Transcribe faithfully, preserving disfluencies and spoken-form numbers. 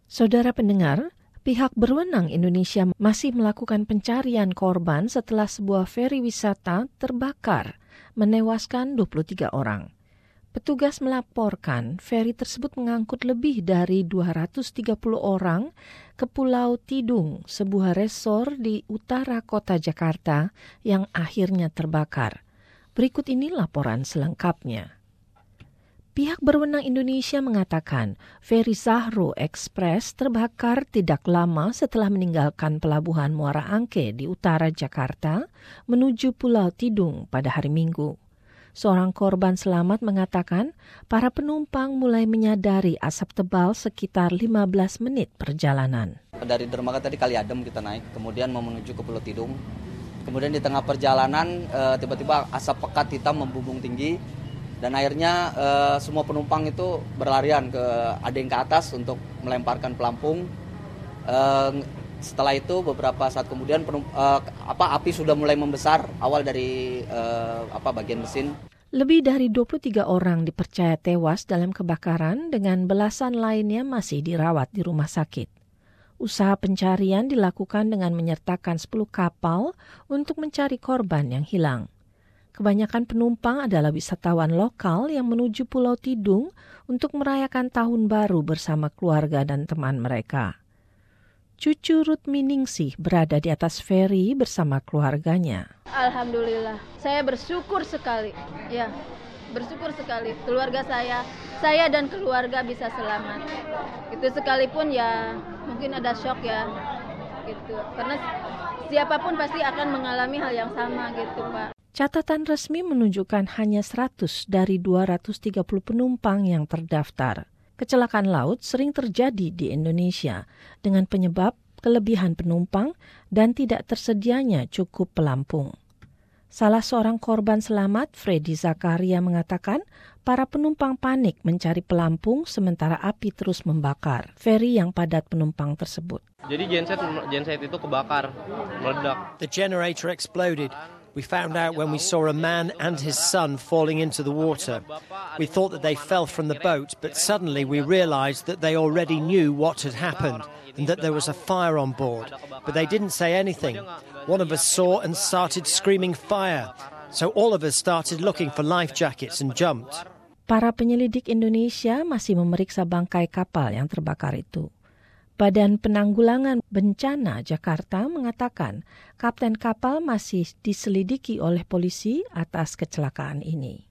Saudara pendengar, pihak berwenang Indonesia masih melakukan pencarian korban setelah sebuah feri wisata terbakar, menewaskan dua puluh tiga orang. Petugas melaporkan feri tersebut mengangkut lebih dari dua ratus tiga puluh orang ke Pulau Tidung, sebuah resor di utara kota Jakarta yang akhirnya terbakar. Berikut ini laporan selengkapnya. Pihak berwenang Indonesia mengatakan feri Zahro Express terbakar tidak lama setelah meninggalkan pelabuhan Muara Angke di utara Jakarta menuju Pulau Tidung pada hari Minggu. Seorang korban selamat mengatakan para penumpang mulai menyadari asap tebal sekitar lima belas menit perjalanan. Dari dermaga tadi Kali Adem kita naik, kemudian mau menuju ke Pulau Tidung. Kemudian di tengah perjalanan tiba-tiba asap pekat hitam membumbung tinggi. Dan akhirnya uh, semua penumpang itu berlarian ke ada yang ke atas untuk melemparkan pelampung. Uh, setelah itu beberapa saat kemudian penump- uh, apa api sudah mulai membesar awal dari uh, apa bagian mesin. Lebih dari dua puluh tiga orang dipercaya tewas dalam kebakaran dengan belasan lainnya masih dirawat di rumah sakit. Usaha pencarian dilakukan dengan menyertakan sepuluh kapal untuk mencari korban yang hilang. Kebanyakan penumpang adalah wisatawan lokal yang menuju Pulau Tidung untuk merayakan Tahun Baru bersama keluarga dan teman mereka. Cucu Ruth Miningsih berada di atas feri bersama keluarganya. Alhamdulillah, saya bersyukur sekali. Ya, bersyukur sekali. Keluarga saya, saya dan keluarga bisa selamat. Itu sekalipun ya mungkin ada shock ya, gitu. Karena siapapun pasti akan mengalami hal yang sama gitu, Pak. Catatan resmi menunjukkan hanya seratus dari dua ratus tiga puluh penumpang yang terdaftar. Kecelakaan laut sering terjadi di Indonesia dengan penyebab kelebihan penumpang dan tidak tersedianya cukup pelampung. Salah seorang korban selamat, Freddy Zakaria, mengatakan para penumpang panik mencari pelampung sementara api terus membakar feri yang padat penumpang tersebut. Jadi genset genset itu kebakar, meledak. The generator exploded. We found out when we saw a man and his son falling into the water. We thought that they fell from the boat, but suddenly we realized that they already knew what had happened and that there was a fire on board. But they didn't say anything. One of us saw and started screaming fire. So all of us started looking for life jackets and jumped. Para penyelidik Indonesia masih memeriksa bangkai kapal yang terbakar itu. Badan Penanggulangan Bencana Jakarta mengatakan kapten kapal masih diselidiki oleh polisi atas kecelakaan ini.